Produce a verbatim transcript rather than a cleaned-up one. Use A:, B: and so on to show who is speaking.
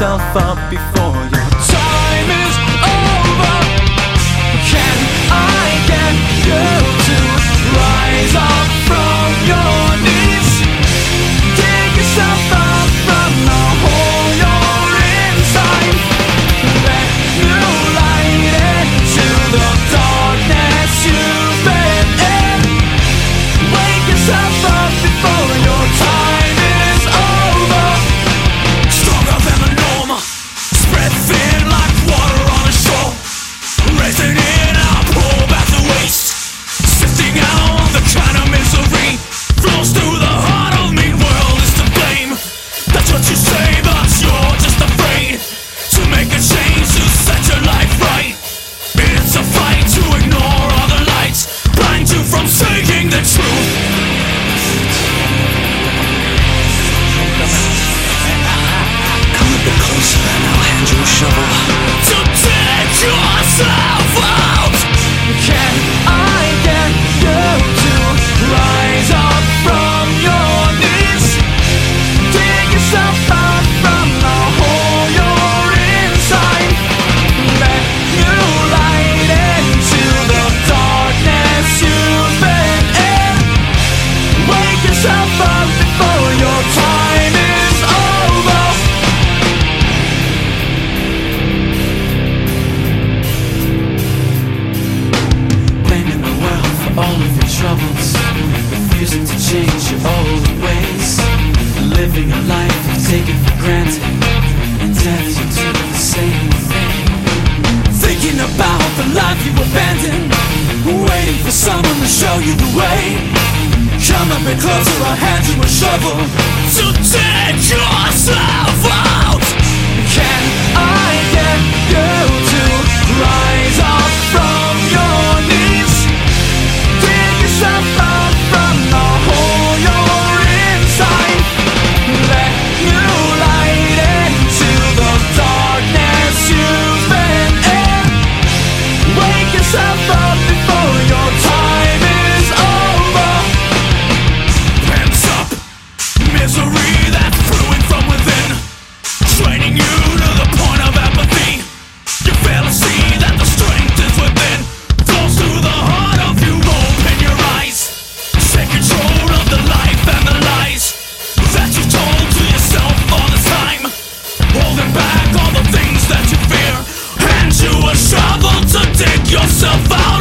A: yourself up before your time is over. Can I get you to rise up from your knees? Dig yourself up from the hole you're inside. Let new light into the darkness you've been in. Wake yourself up before your time is over.
B: Stronger than the norm, spread thin like water on a shore. Racing in our pool back to waste, sifting out the kind of misery flows through the heart of me. World is to blame. That's what you say, but you're just afraid to make a change, to set your life right. It's a fight to ignore all the lights, blind you from seeing the truth.
C: Come a bit closer and I'll hand you a shovel.
B: To dig yourself out.
A: Can I get you to rise up from your knees? Dig yourself up from the hole you're inside. Let new light into the darkness you've been in. Wake yourself up before your time is over. Blaming the world for all of your troubles, refusing to change your old ways, living a life you've taken for granted, and death you do the same thing. Thinking about the life you abandoned, waiting for someone to show you the way. Come a bit closer, I'll hand you a shovel.
B: To dig yourself out.
A: Can I get you to rise up from your knees? Dig yourself up from the hole you're inside. Let new light into the darkness you've been in. Wake yourself up before your time is over.
B: Hands up, misery that's brewing from within, training you to the point of apathy. You fail to see that the strength is within, flows through the heart of you. Open your eyes, take control of the life and the lies that you told to yourself all the time, holding back all the things that you fear. Hand you a shovel to dig yourself out.